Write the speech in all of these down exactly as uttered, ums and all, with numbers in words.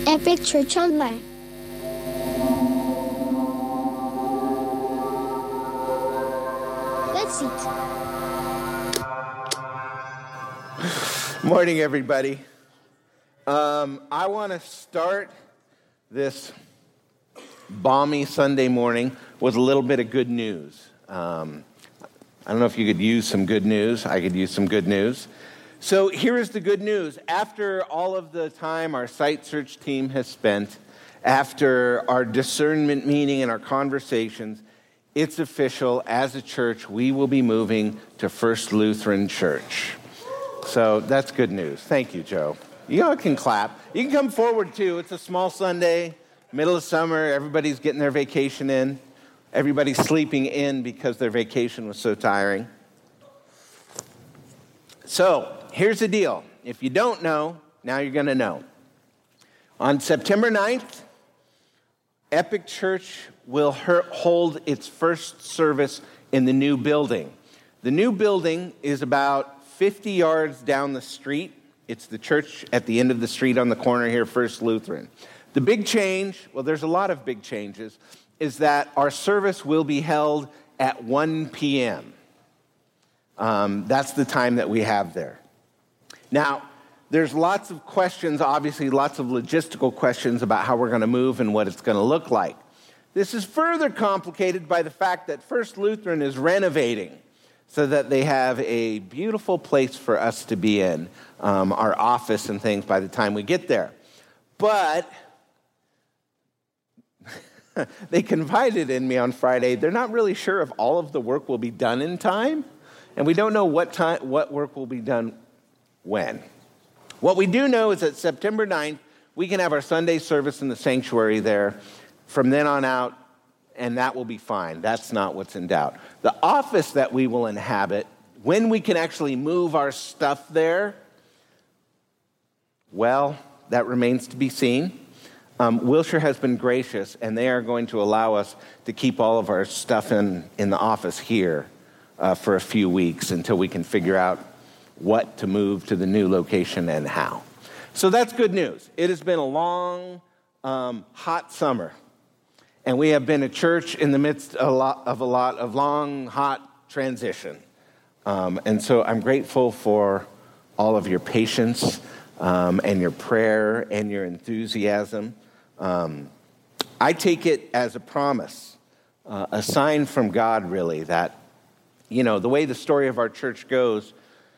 Epic Church Online. Let's eat. Morning, everybody. Um, I want to start this balmy Sunday morning with a little bit of good news. Um, I don't know if you could use some good news. I could use some good news. So here is the good news. After all of the time our site search team has spent, after our discernment meeting and our conversations, it's official. As a church, we will be moving to First Lutheran Church. So that's good news. Thank you, Joe. You all can clap. You can come forward, too. It's a small Sunday, middle of summer. Everybody's getting their vacation in. Everybody's sleeping in because their vacation was so tiring. So here's the deal. If you don't know, now you're going to know. On September ninth, Epic Church will hold its first service in the new building. The new building is about fifty yards down the street. It's the church at the end of the street on the corner here, First Lutheran. The big change, well, there's a lot of big changes, is that our service will be held at one p.m. Um, that's the time that we have there. Now, there's lots of questions, obviously lots of logistical questions about how we're going to move and what it's going to look like. This is further complicated by the fact that First Lutheran is renovating so that they have a beautiful place for us to be in, um, our office and things by the time we get there. But they confided in me on Friday, they're not really sure if all of the work will be done in time, and we don't know what time, what work will be done when. What we do know is that September ninth, we can have our Sunday service in the sanctuary there from then on out, and that will be fine. That's not what's in doubt. The office that we will inhabit, when we can actually move our stuff there, well, that remains to be seen. Um, Wilshire has been gracious, and they are going to allow us to keep all of our stuff in, in the office here uh, for a few weeks until we can figure out what to move to the new location and how. So that's good news. It has been a long, um, hot summer, and we have been a church in the midst of a lot of, a lot of long, hot transition. Um, and so I'm grateful for all of your patience um, and your prayer and your enthusiasm. Um, I take it as a promise, uh, a sign from God, really, that, you know, the way the story of our church goes,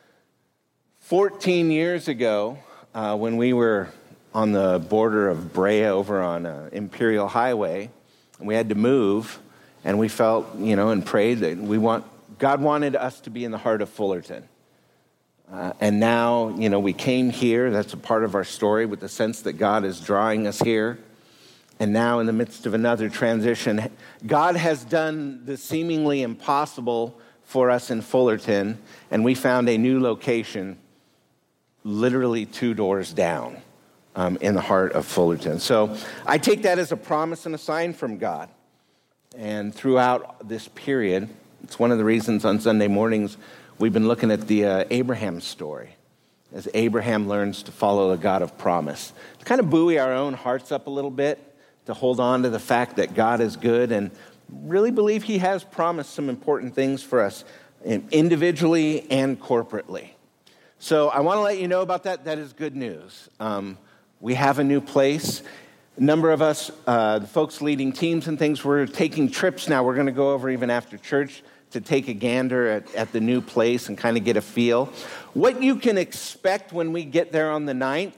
fourteen years ago, uh, when we were on the border of Brea over on uh, Imperial Highway, and we had to move, and we felt, you know, and prayed that we want, God wanted us to be in the heart of Fullerton. Uh, and now, you know, we came here. That's a part of our story with the sense that God is drawing us here. And now in the midst of another transition, God has done the seemingly impossible for us in Fullerton, and we found a new location literally two doors down um, in the heart of Fullerton. So I take that as a promise and a sign from God. And throughout this period, it's one of the reasons on Sunday mornings we've been looking at the uh, Abraham story, as Abraham learns to follow the God of promise. To kind of buoy our own hearts up a little bit, to hold on to the fact that God is good and really believe he has promised some important things for us individually and corporately. So I want to let you know about that. That is good news. Um, we have a new place. A number of us, uh, the folks leading teams and things, we're taking trips now. We're going to go over even after church to take a gander at, at the new place and kind of get a feel. What you can expect when we get there on the ninth,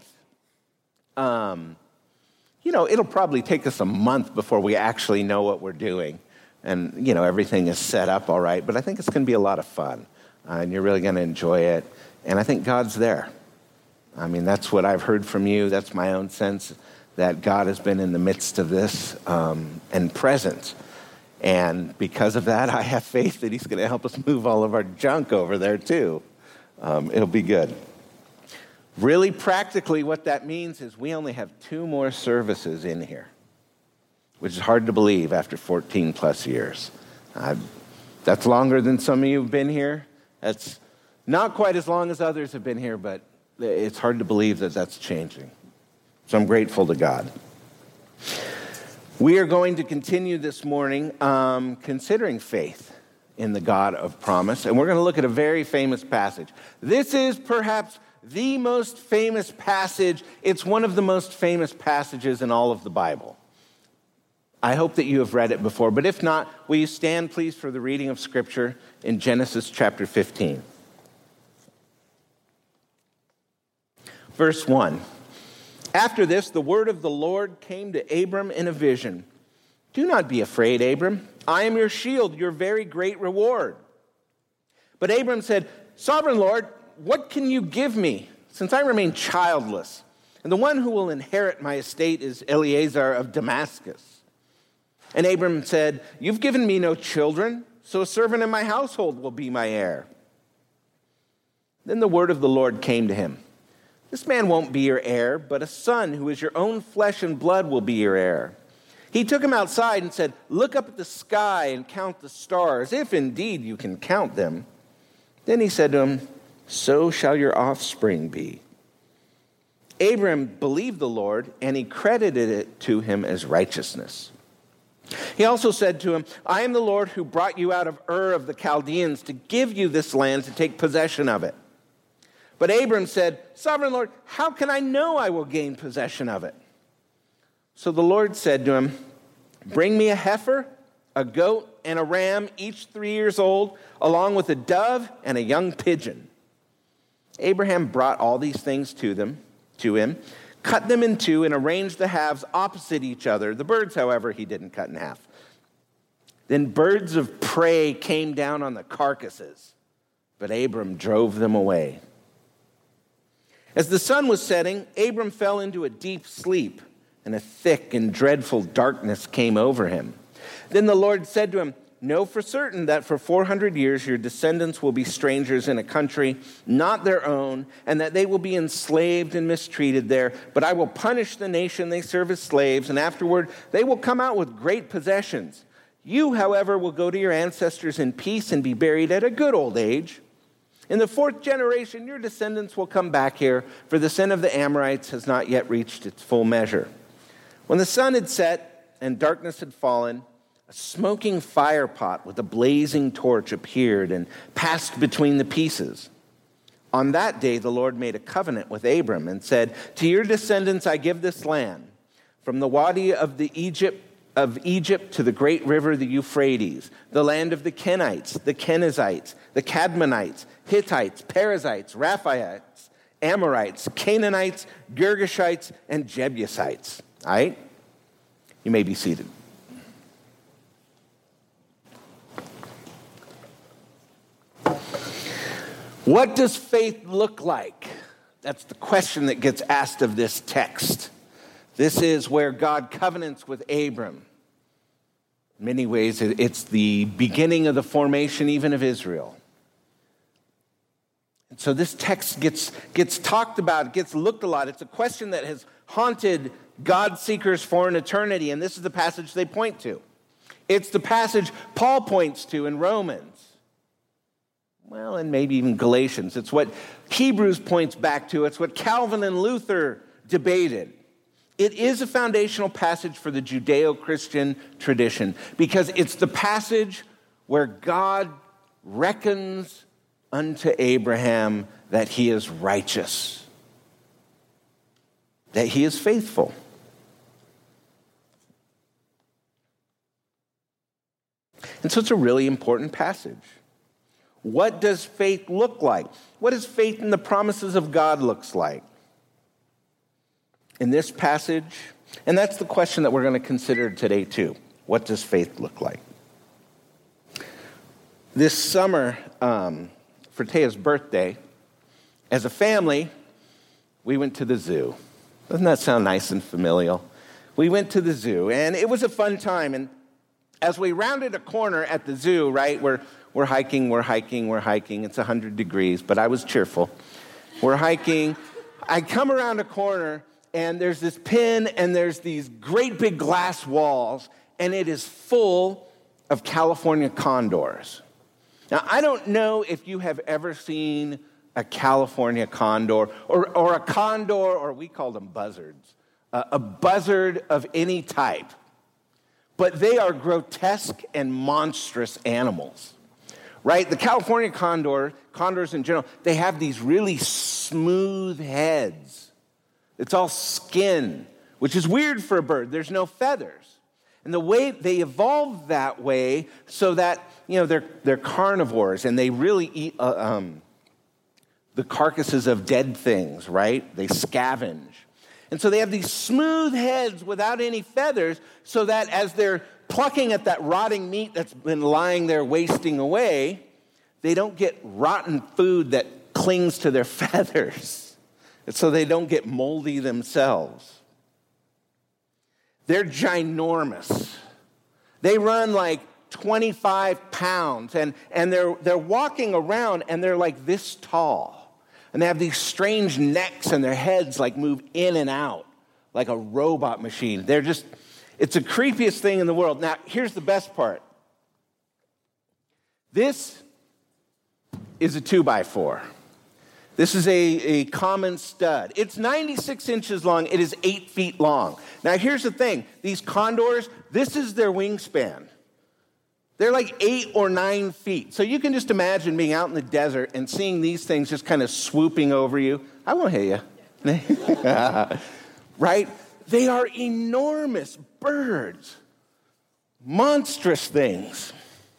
um, you know, it'll probably take us a month before we actually know what we're doing. And, you know, everything is set up all right. But I think it's going to be a lot of fun. Uh, and you're really going to enjoy it. And I think God's there. I mean, that's what I've heard from you. That's my own sense, that God has been in the midst of this um, and present. And because of that, I have faith that he's going to help us move all of our junk over there, too. Um, it'll be good. Really practically, what that means is we only have two more services in here, which is hard to believe after fourteen plus years. Uh, that's longer than some of you have been here. That's not quite as long as others have been here, but it's hard to believe that that's changing. So I'm grateful to God. We are going to continue this morning um, considering faith in the God of promise, and we're going to look at a very famous passage. This is perhaps the most famous passage. It's one of the most famous passages in all of the Bible. I hope that you have read it before, but if not, will you stand, please, for the reading of Scripture in Genesis chapter fifteen. Verse one. After this, the word of the Lord came to Abram in a vision. Do not be afraid, Abram. I am your shield, your very great reward. But Abram said, Sovereign Lord, what can you give me, since I remain childless? And the one who will inherit my estate is Eliezer of Damascus. And Abram said, You've given me no children, so a servant in my household will be my heir. Then the word of the Lord came to him. This man won't be your heir, but a son who is your own flesh and blood will be your heir. He took him outside and said, Look up at the sky and count the stars, if indeed you can count them. Then he said to him, So shall your offspring be. Abram believed the Lord, and he credited it to him as righteousness. He also said to him, I am the Lord who brought you out of Ur of the Chaldeans to give you this land to take possession of it. But Abram said, Sovereign Lord, how can I know I will gain possession of it? So the Lord said to him, Bring me a heifer, a goat, and a ram, each three years old, along with a dove and a young pigeon. Abraham brought all these things to them, to him, cut them in two, and arranged the halves opposite each other. The birds, however, he didn't cut in half. Then birds of prey came down on the carcasses, but Abram drove them away. As the sun was setting, Abram fell into a deep sleep, and a thick and dreadful darkness came over him. Then the Lord said to him, Know for certain that for four hundred years your descendants will be strangers in a country not their own, and that they will be enslaved and mistreated there. But I will punish the nation they serve as slaves, and afterward they will come out with great possessions. You, however, will go to your ancestors in peace and be buried at a good old age. In the fourth generation, your descendants will come back here, for the sin of the Amorites has not yet reached its full measure. When the sun had set and darkness had fallen, a smoking fire pot with a blazing torch appeared and passed between the pieces. On that day, the Lord made a covenant with Abram and said, To your descendants I give this land, from the wadi of the Egypt of Egypt to the great river, the Euphrates, the land of the Kenites, the Kenizzites, the Cadmonites, Hittites, Perizzites, Rephaites, Amorites, Canaanites, Girgashites, and Jebusites. All right? You may be seated. What does faith look like? That's the question that gets asked of this text. This is where God covenants with Abram. In many ways, it's the beginning of the formation even of Israel. And so this text gets, gets talked about, gets looked a lot. It's a question that has haunted God seekers for an eternity, and this is the passage they point to. It's the passage Paul points to in Romans. Well, and maybe even Galatians. It's what Hebrews points back to. It's what Calvin and Luther debated. It is a foundational passage for the Judeo-Christian tradition because it's the passage where God reckons unto Abraham that he is righteous, that he is faithful. And so it's a really important passage. What does faith look like? What does faith in the promises of God looks like? In this passage, and that's the question that we're going to consider today too. What does faith look like? This summer, um, for Taya's birthday, as a family, we went to the zoo. Doesn't that sound nice and familial? We went to the zoo, and it was a fun time. And as we rounded a corner at the zoo, right, we're, we're hiking, we're hiking, we're hiking. It's one hundred degrees, but I was cheerful. We're hiking. I come around a corner, and there's this pin, and there's these great big glass walls, and it is full of California condors. Now, I don't know if you have ever seen a California condor, or, or a condor, or we call them buzzards. uh, a buzzard of any type. But they are grotesque and monstrous animals, right? The California condor, condors in general, they have these really smooth heads. It's all skin, which is weird for a bird. There's no feathers. And the way they evolved that way so that, you know, they're, they're carnivores and they really eat uh, um, the carcasses of dead things, right? They scavenge. And so they have these smooth heads without any feathers so that as they're plucking at that rotting meat that's been lying there wasting away, they don't get rotten food that clings to their feathers. And so they don't get moldy themselves. They're ginormous. They run like twenty-five pounds, and, and they're, they're walking around, and they're like this tall. And they have these strange necks, and their heads like move in and out like a robot machine. They're just, it's the creepiest thing in the world. Now, here's the best part. This is a two by four. This is a, a common stud. It's ninety-six inches long. It is eight feet long. Now, here's the thing. These condors, this is their wingspan. They're like eight or nine feet. So you can just imagine being out in the desert and seeing these things just kind of swooping over you. I won't hit you. Right? They are enormous birds. Monstrous things.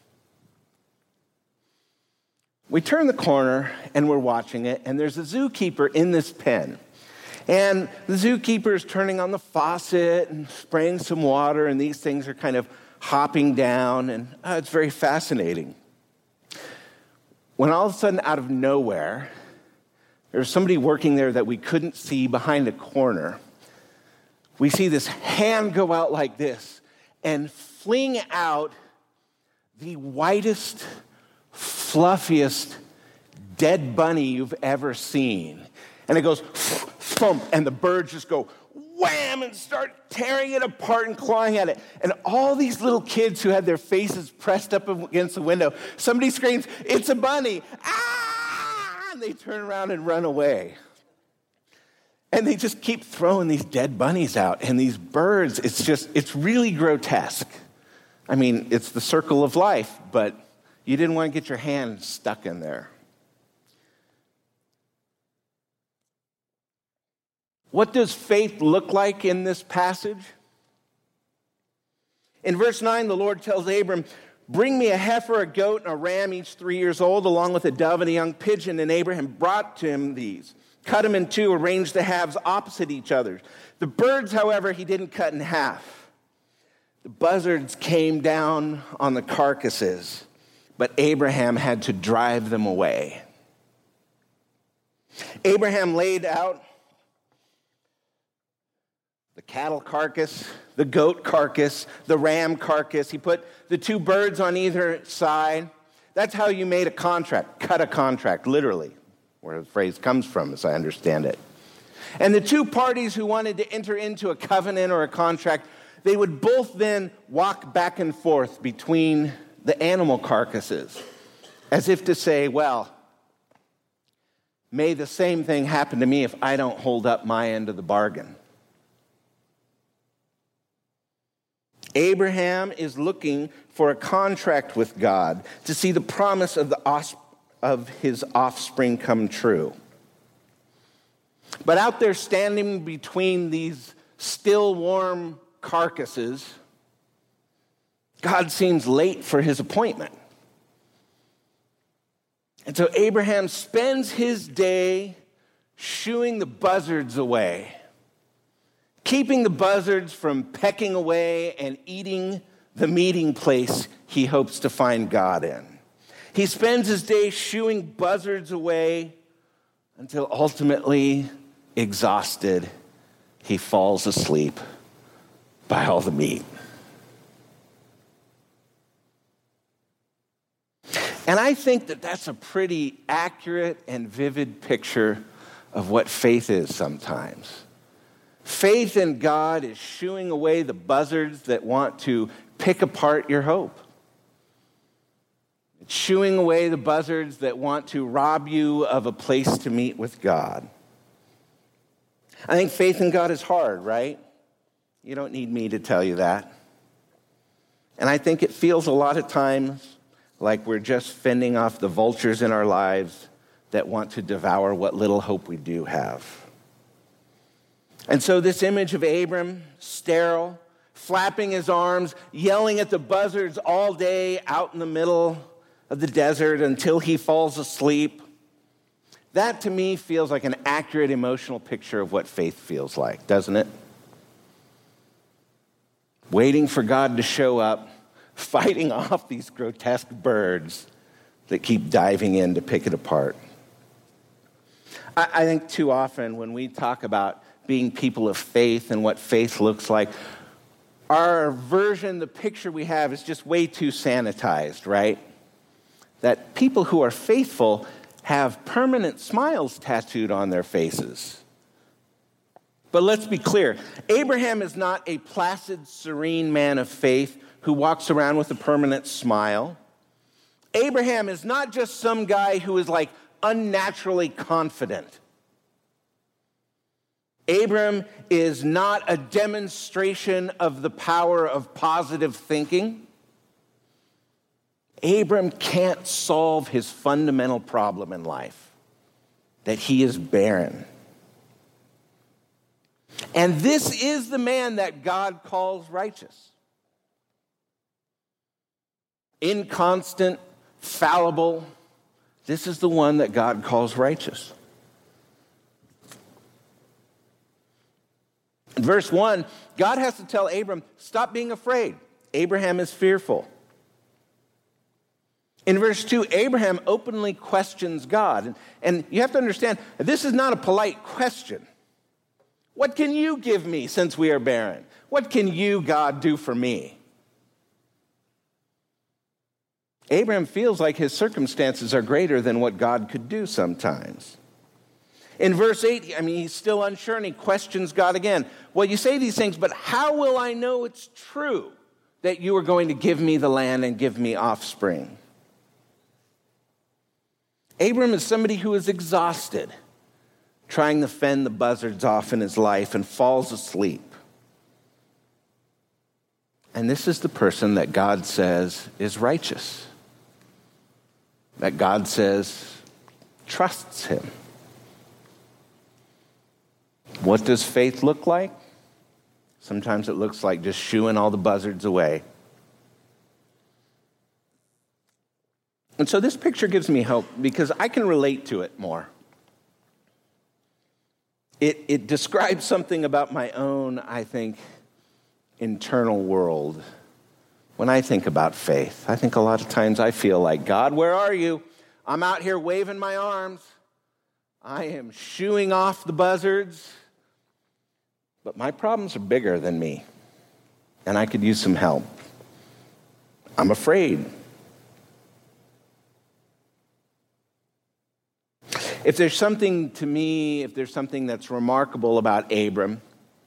We turn the corner and we're watching it, and there's a zookeeper in this pen. And the zookeeper is turning on the faucet and spraying some water, and these things are kind of hopping down, and uh, it's very fascinating. When all of a sudden, out of nowhere, there's somebody working there that we couldn't see behind a corner. We see this hand go out like this and fling out the whitest, fluffiest dead bunny you've ever seen. And it goes thump, and the birds just go wham and start tearing it apart and clawing at it. And all these little kids who had their faces pressed up against the window, somebody screams, "It's a bunny!" Ah! And they turn around and run away. And they just keep throwing these dead bunnies out. And these birds, it's just, it's really grotesque. I mean, it's the circle of life, but you didn't want to get your hand stuck in there. What does faith look like in this passage? In verse nine, the Lord tells Abram, "Bring me a heifer, a goat, and a ram, each three years old, along with a dove and a young pigeon." And Abraham brought to him these, cut them in two, arranged the halves opposite each other. The birds, however, he didn't cut in half. The buzzards came down on the carcasses, but Abraham had to drive them away. Abraham laid out the cattle carcass, the goat carcass, the ram carcass. He put the two birds on either side. That's how you made a contract, cut a contract, literally, where the phrase comes from, as I understand it. And the two parties who wanted to enter into a covenant or a contract, they would both then walk back and forth between the animal carcasses, as if to say, well, may the same thing happen to me if I don't hold up my end of the bargain. Abraham is looking for a contract with God to see the promise of the os- of his offspring come true. But out there standing between these still warm carcasses, God seems late for his appointment. And so Abraham spends his day shooing the buzzards away, keeping the buzzards from pecking away and eating the meeting place he hopes to find God in. He spends his day shooing buzzards away until ultimately, exhausted, he falls asleep by all the meat. And I think that that's a pretty accurate and vivid picture of what faith is sometimes. Faith in God is shooing away the buzzards that want to pick apart your hope. It's shooing away the buzzards that want to rob you of a place to meet with God. I think faith in God is hard, right? You don't need me to tell you that. And I think it feels a lot of times like we're just fending off the vultures in our lives that want to devour what little hope we do have. And so this image of Abram, sterile, flapping his arms, yelling at the buzzards all day out in the middle of the desert until he falls asleep, that to me feels like an accurate emotional picture of what faith feels like, doesn't it? Waiting for God to show up, fighting off these grotesque birds that keep diving in to pick it apart. I, I think too often when we talk about being people of faith and what faith looks like, our version, the picture we have is just way too sanitized, right? That people who are faithful have permanent smiles tattooed on their faces. But let's be clear, Abraham is not a placid, serene man of faith who walks around with a permanent smile. Abraham is not just some guy who is like unnaturally confident. Abram is not a demonstration of the power of positive thinking. Abram can't solve his fundamental problem in life, that he is barren. And this is the man that God calls righteous. Inconstant, fallible, this is the one that God calls righteous. In verse one, God has to tell Abram, stop being afraid. Abraham is fearful. In verse two, Abraham openly questions God. And, and you have to understand, this is not a polite question. What can you give me since we are barren? What can you, God, do for me? Abraham feels like his circumstances are greater than what God could do sometimes. In verse eight, I mean, he's still unsure and he questions God again. Well, you say these things, but how will I know it's true that you are going to give me the land and give me offspring? Abram is somebody who is exhausted, trying to fend the buzzards off in his life and falls asleep. And this is the person that God says is righteous, that God says trusts him. What does faith look like? Sometimes it looks like just shooing all the buzzards away. And so this picture gives me hope because I can relate to it more. It, it describes something about my own, I think, internal world. When I think about faith, I think a lot of times I feel like, God, where are you? I'm out here waving my arms. I am shooing off the buzzards. But my problems are bigger than me, and I could use some help. I'm afraid. If there's something to me, if there's something that's remarkable about Abram,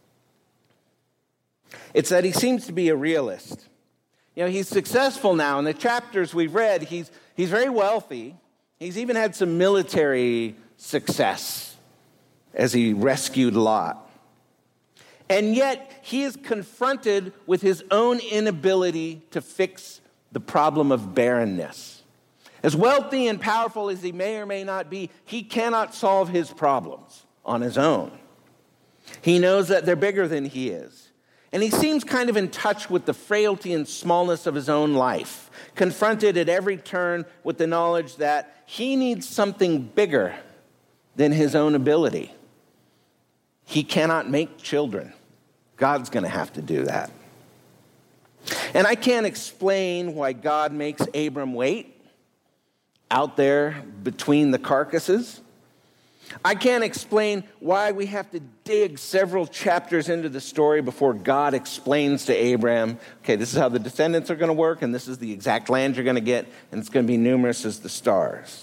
it's that he seems to be a realist. You know, he's successful now. In the chapters we've read, he's, he's very wealthy. He's even had some military success as he rescued Lot. And yet, he is confronted with his own inability to fix the problem of barrenness. As wealthy and powerful as he may or may not be, he cannot solve his problems on his own. He knows that they're bigger than he is. And he seems kind of in touch with the frailty and smallness of his own life, confronted at every turn with the knowledge that he needs something bigger than his own ability. He cannot make children. God's going to have to do that. And I can't explain why God makes Abram wait out there between the carcasses. I can't explain why we have to dig several chapters into the story before God explains to Abraham, okay, this is how the descendants are going to work, and this is the exact land you're going to get, and it's going to be numerous as the stars.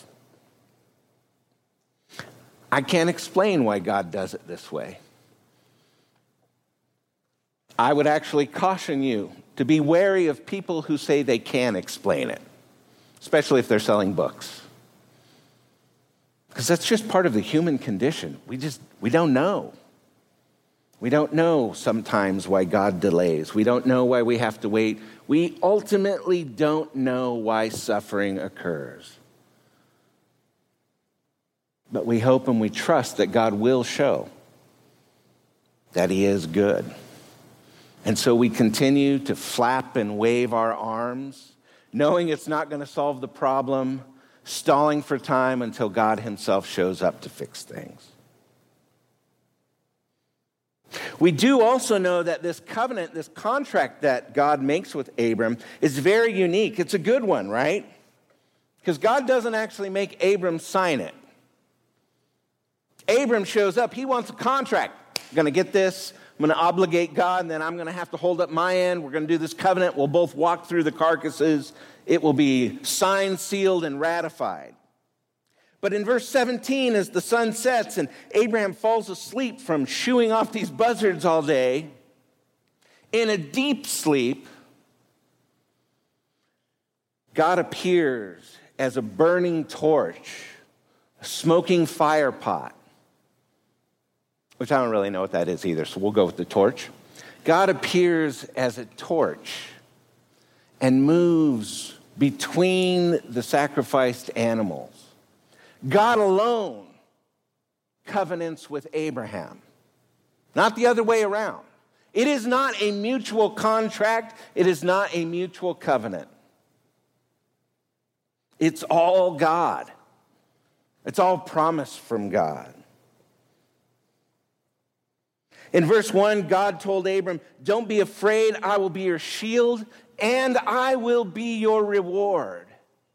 I can't explain why God does it this way. I would actually caution you to be wary of people who say they can explain it, especially if they're selling books. Because that's just part of the human condition. We just, we don't know. We don't know sometimes why God delays. We don't know why we have to wait. We ultimately don't know why suffering occurs. But we hope and we trust that God will show that he is good. And so we continue to flap and wave our arms, knowing it's not going to solve the problem, stalling for time until God himself shows up to fix things. We do also know that this covenant, this contract that God makes with Abram is very unique. It's a good one, right? Because God doesn't actually make Abram sign it. Abram shows up. He wants a contract. I'm going to get this. I'm going to obligate God, and then I'm going to have to hold up my end. We're going to do this covenant. We'll both walk through the carcasses. It will be signed, sealed, and ratified. But in verse seventeen, as the sun sets and Abraham falls asleep from shooing off these buzzards all day, in a deep sleep, God appears as a burning torch, a smoking fire pot, which I don't really know what that is either, so we'll go with the torch. God appears as a torch and moves between the sacrificed animals. God alone covenants with Abraham, not the other way around. It is not a mutual contract. It is not a mutual covenant. It's all God. It's all promise from God. In verse one, God told Abram, "Don't be afraid, I will be your shield, and I will be your reward."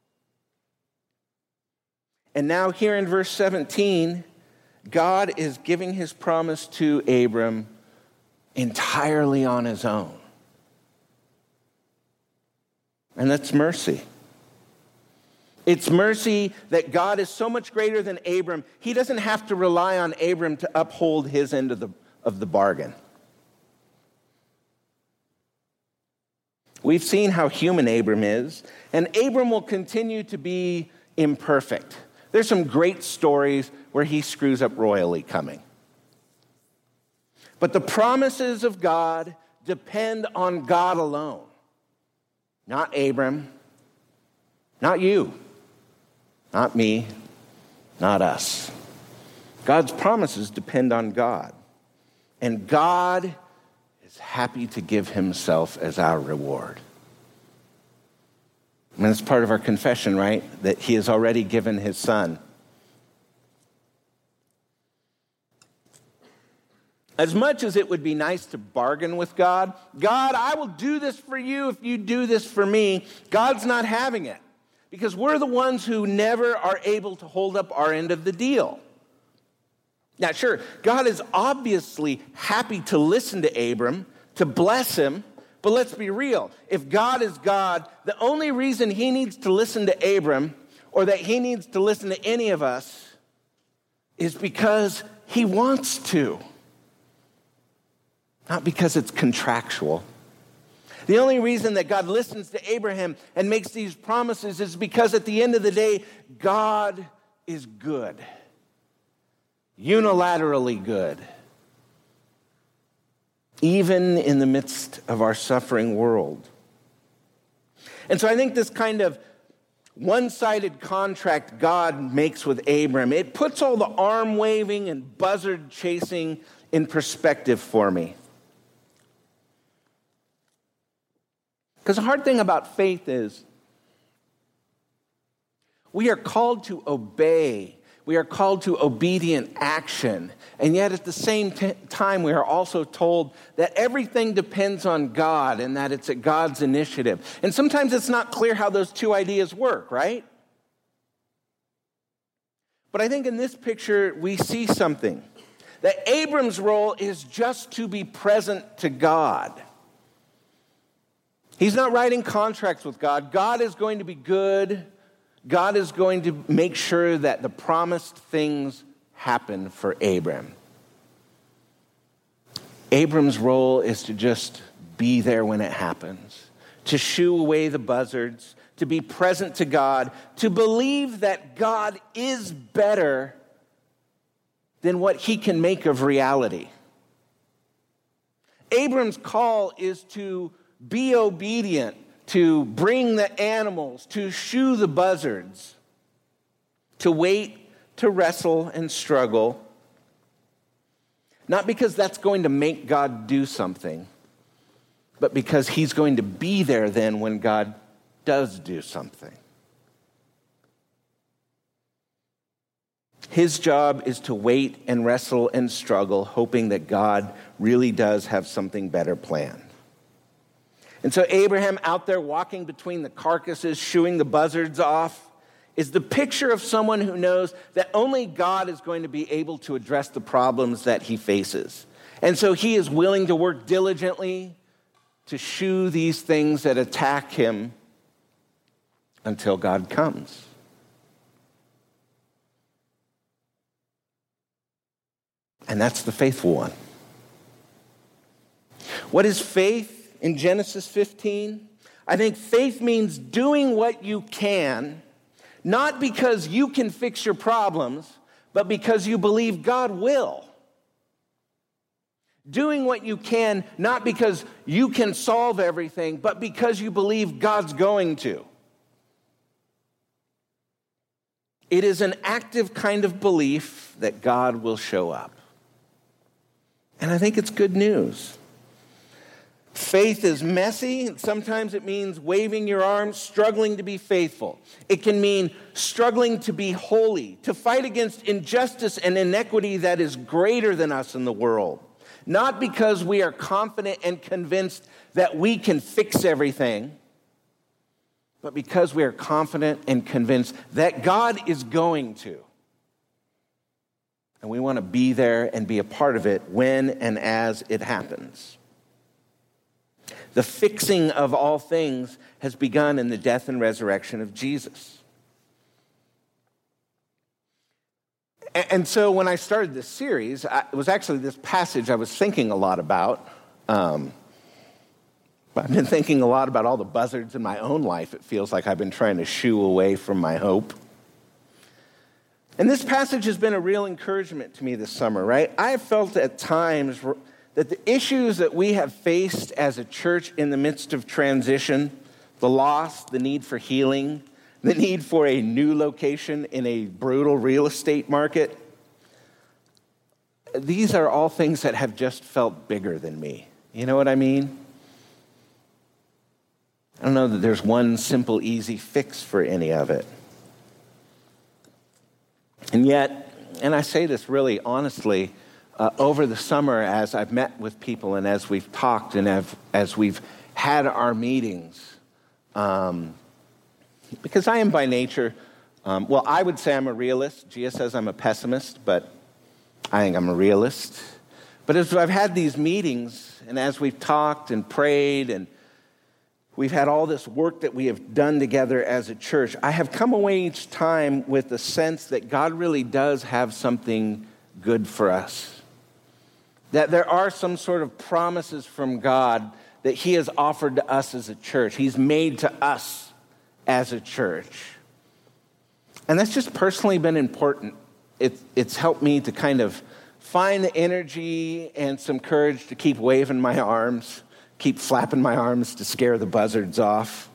And now here in verse seventeen, God is giving his promise to Abram entirely on his own. And that's mercy. It's mercy that God is so much greater than Abram, he doesn't have to rely on Abram to uphold his end of the, of the bargain. We've seen how human Abram is, and Abram will continue to be imperfect. There's some great stories where he screws up royally coming. But the promises of God depend on God alone. Not Abram, not you, not me, not us. God's promises depend on God. And God is happy to give himself as our reward. I mean, it's part of our confession, right? That he has already given his son. As much as it would be nice to bargain with God, God, I will do this for you if you do this for me, God's not having it. Because we're the ones who never are able to hold up our end of the deal. Now, sure, God is obviously happy to listen to Abram, to bless him, but let's be real. If God is God, the only reason he needs to listen to Abram or that he needs to listen to any of us is because he wants to, not because it's contractual. The only reason that God listens to Abraham and makes these promises is because at the end of the day, God is good, unilaterally good. Even in the midst of our suffering world. And so I think this kind of one-sided contract God makes with Abram, it puts all the arm waving and buzzard chasing in perspective for me. Because the hard thing about faith is we are called to obey. We are called to obedient action. And yet at the same t- time, we are also told that everything depends on God and that it's at God's initiative. And sometimes it's not clear how those two ideas work, right? But I think in this picture, we see something. That Abram's role is just to be present to God. He's not writing contracts with God. God is going to be good. God is going to make sure that the promised things happen for Abram. Abram's role is to just be there when it happens, to shoo away the buzzards, to be present to God, to believe that God is better than what he can make of reality. Abram's call is to be obedient, to bring the animals, to shoo the buzzards, to wait, to wrestle and struggle. Not because that's going to make God do something, but because he's going to be there then when God does do something. His job is to wait and wrestle and struggle, hoping that God really does have something better planned. And so Abraham out there walking between the carcasses, shooing the buzzards off, is the picture of someone who knows that only God is going to be able to address the problems that he faces. And so he is willing to work diligently to shoo these things that attack him until God comes. And that's the faithful one. What is faith in Genesis fifteen? I think faith means doing what you can, not because you can fix your problems, but because you believe God will. Doing what you can, not because you can solve everything, but because you believe God's going to. It is an active kind of belief that God will show up. And I think it's good news. Faith is messy. Sometimes it means waving your arms, struggling to be faithful. It can mean struggling to be holy, to fight against injustice and inequity that is greater than us in the world. Not because we are confident and convinced that we can fix everything, but because we are confident and convinced that God is going to. And we want to be there and be a part of it when and as it happens. The fixing of all things has begun in the death and resurrection of Jesus. And so when I started this series, it was actually this passage I was thinking a lot about. Um, I've been thinking a lot about all the buzzards in my own life. It feels like I've been trying to shoo away from my hope. And this passage has been a real encouragement to me this summer, right? I have felt at times that the issues that we have faced as a church in the midst of transition, the loss, the need for healing, the need for a new location in a brutal real estate market, these are all things that have just felt bigger than me. You know what I mean? I don't know that there's one simple, easy fix for any of it. And yet, and I say this really honestly, uh, over the summer as I've met with people and as we've talked and as, as we've had our meetings, um, because I am by nature, um, well, I would say I'm a realist. Gia says I'm a pessimist, but I think I'm a realist. But as I've had these meetings and as we've talked and prayed and we've had all this work that we have done together as a church, I have come away each time with the sense that God really does have something good for us. That there are some sort of promises from God that he has offered to us as a church. He's made to us as a church. And that's just personally been important. It, it's helped me to kind of find the energy and some courage to keep waving my arms, keep flapping my arms to scare the buzzards off.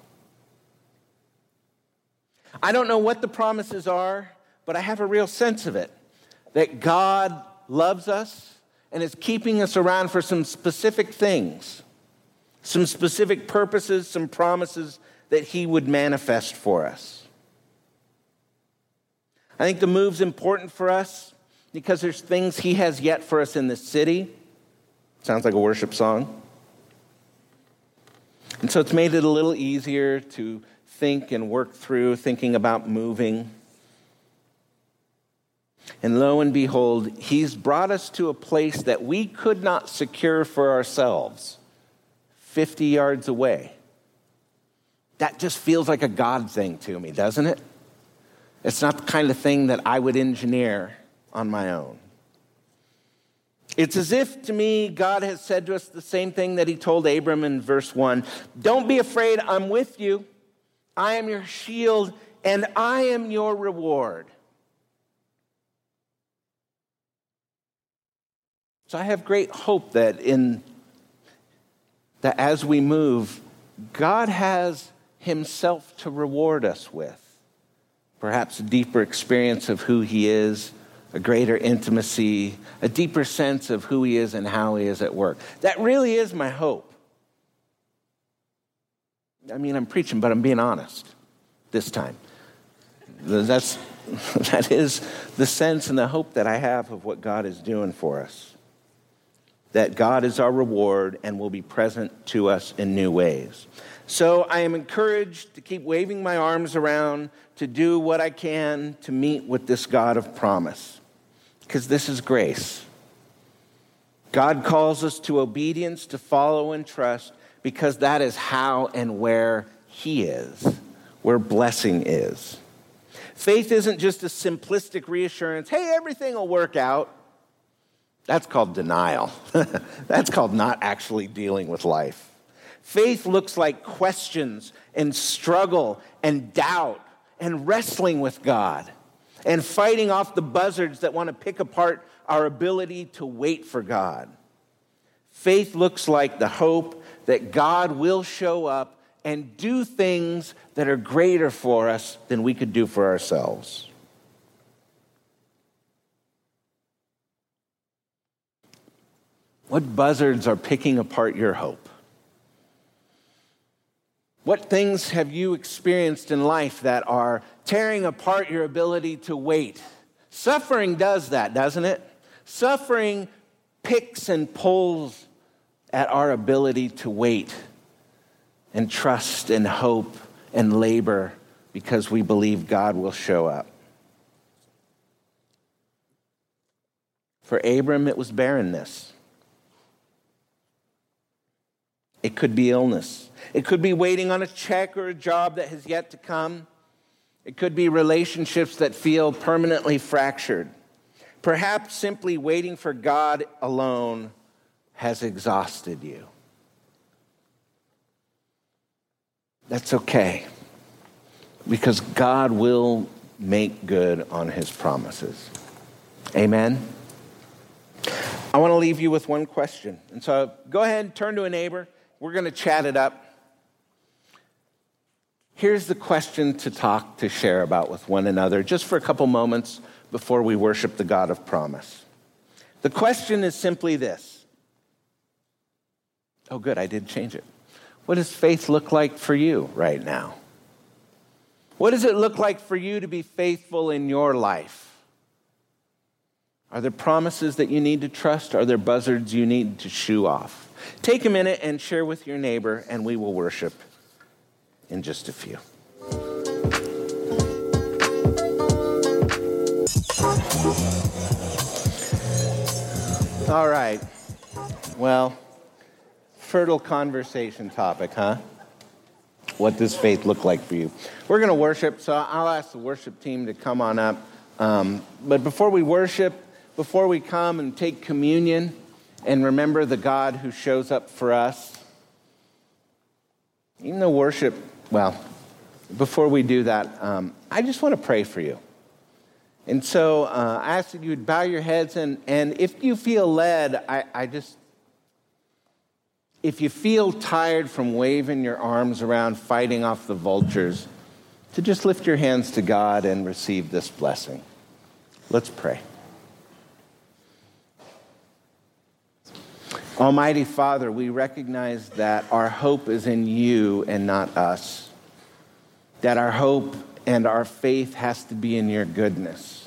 I don't know what the promises are, but I have a real sense of it, that God loves us and is keeping us around for some specific things, some specific purposes, some promises that he would manifest for us. I think the move's important for us because there's things he has yet for us in this city. Sounds like a worship song. And so it's made it a little easier to think and work through thinking about moving. And lo and behold, he's brought us to a place that we could not secure for ourselves, fifty yards away. That just feels like a God thing to me, doesn't it? It's not the kind of thing that I would engineer on my own. It's as if, to me, God has said to us the same thing that he told Abram in verse one. Don't be afraid, I'm with you. I am your shield, and I am your reward. So I have great hope that in, that as we move, God has himself to reward us with. Perhaps a deeper experience of who he is, a greater intimacy, a deeper sense of who he is and how he is at work. That really is my hope. I mean, I'm preaching, but I'm being honest this time. That's, that is the sense and the hope that I have of what God is doing for us. That God is our reward and will be present to us in new ways. So I am encouraged to keep waving my arms around, to do what I can to meet with this God of promise. Because this is grace. God calls us to obedience, to follow and trust, because that is how and where he is, where blessing is. Faith isn't just a simplistic reassurance, hey, everything will work out. That's called denial. That's called not actually dealing with life. Faith looks like questions and struggle and doubt and wrestling with God and fighting off the buzzards that want to pick apart our ability to wait for God. Faith looks like the hope that God will show up and do things that are greater for us than we could do for ourselves. What buzzards are picking apart your hope? What things have you experienced in life that are tearing apart your ability to wait? Suffering does that, doesn't it? Suffering picks and pulls at our ability to wait and trust and hope and labor because we believe God will show up. For Abram, it was barrenness. It could be illness. It could be waiting on a check or a job that has yet to come. It could be relationships that feel permanently fractured. Perhaps simply waiting for God alone has exhausted you. That's okay, because God will make good on his promises. Amen? I want to leave you with one question. And so go ahead and turn to a neighbor. We're going to chat it up. Here's the question to talk, to share about with one another, just for a couple moments before we worship the God of promise. The question is simply this. Oh, good, I did change it. What does faith look like for you right now? What does it look like for you to be faithful in your life? Are there promises that you need to trust? Are there buzzards you need to shoo off? Take a minute and share with your neighbor, and we will worship in just a few. All right. Well, fertile conversation topic, huh? What does faith look like for you? We're going to worship, so I'll ask the worship team to come on up. Um, but before we worship, before we come and take communion and remember the God who shows up for us, even though worship, well, before we do that, um, I just want to pray for you. And so uh, I ask that you would bow your heads, and, and if you feel led, I, I just, if you feel tired from waving your arms around, fighting off the vultures, to just lift your hands to God and receive this blessing. Let's pray. Almighty Father, we recognize that our hope is in you and not us. That our hope and our faith has to be in your goodness.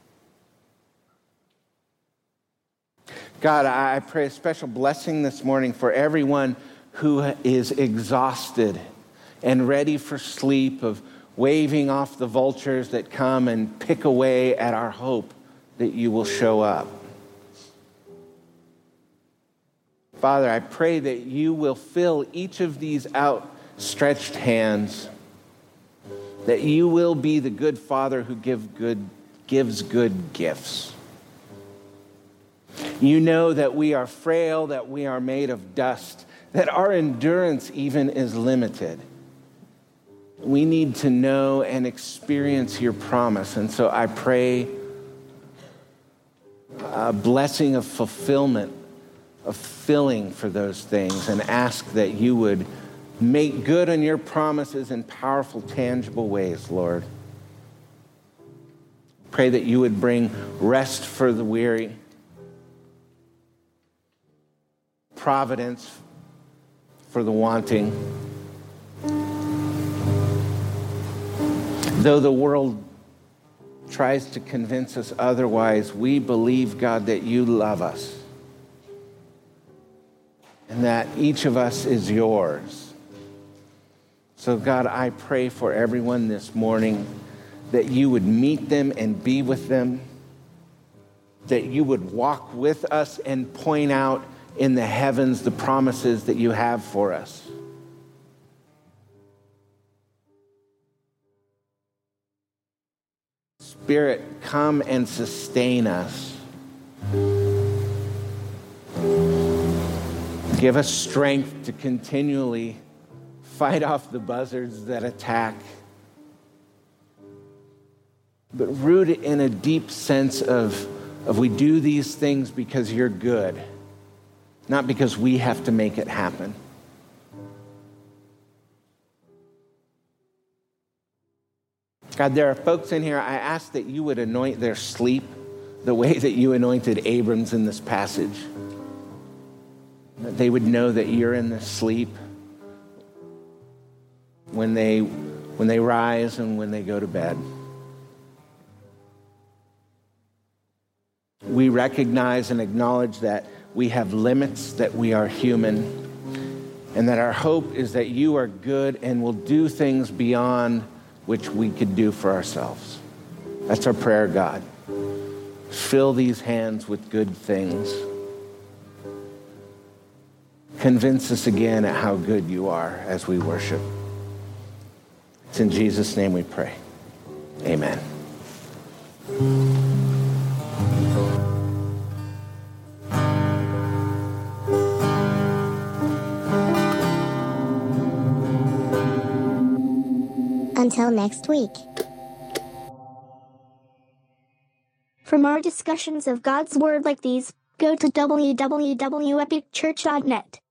God, I pray a special blessing this morning for everyone who is exhausted and ready for sleep, of waving off the vultures that come and pick away at our hope that you will show up. Father, I pray that you will fill each of these outstretched hands, that you will be the good Father who give good, gives good gifts. You know that we are frail, that we are made of dust, that our endurance even is limited. We need to know and experience your promise. And so I pray a blessing of fulfillment of filling for those things and ask that you would make good on your promises in powerful, tangible ways, Lord. Pray that you would bring rest for the weary, providence for the wanting. Though the world tries to convince us otherwise, we believe, God, that you love us and that each of us is yours. So, God, I pray for everyone this morning that you would meet them and be with them, that you would walk with us and point out in the heavens the promises that you have for us. Spirit, come and sustain us. Give us strength to continually fight off the buzzards that attack, but root it in a deep sense of, of we do these things because you're good, not because we have to make it happen. God, there are folks in here, I ask that you would anoint their sleep the way that you anointed Abram's in this passage. That they would know that you're in the sleep when they, when they rise and when they go to bed. We recognize and acknowledge that we have limits, that we are human, and that our hope is that you are good and will do things beyond which we could do for ourselves. That's our prayer, God. Fill these hands with good things. Convince us again at how good you are as we worship. It's in Jesus' name we pray. Amen. Until next week. For more discussions of God's Word like these, go to w w w dot epic church dot net.